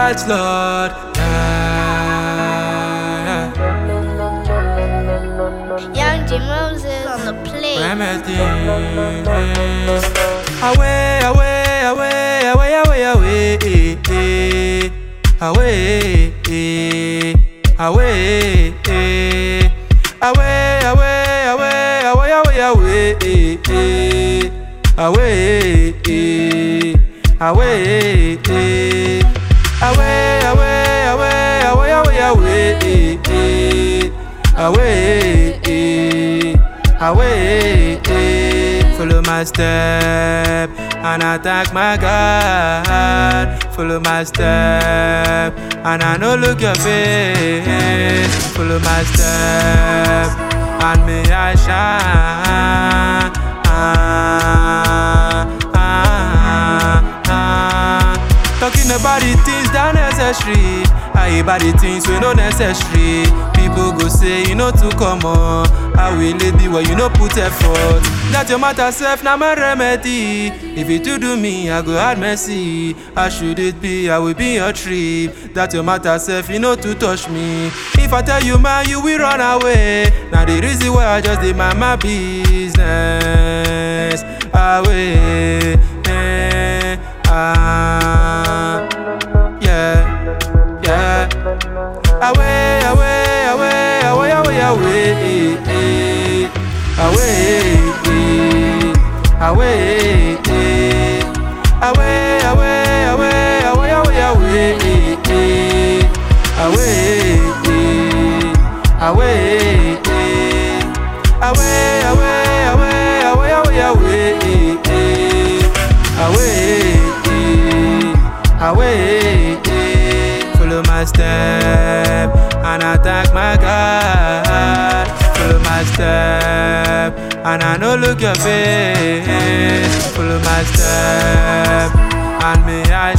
right, Lord. Young Jim Moses on the plate. Remedy. Away, away, away, away, away, away, away, away, away, away, away, away, away, away, away, away. Follow my step and I thank my God. Follow my step and I no look your face. Follow my step and may I shine. Talking about the things that necessary, I about the things we no necessary. People go say you know too common. How will it be when you no put effort? That your matter self na my remedy. If you do me, I go add mercy. How should it be? I will be your trip. That your matter self, you know to touch me. If I tell you man, you will run away. Now the reason why I just did my business away. Yeah. Away, away, away, away, away, away, away, away, away, away, away, away, away. Follow my step and I thank my God. Follow my step and I no look your face. Follow my step and may I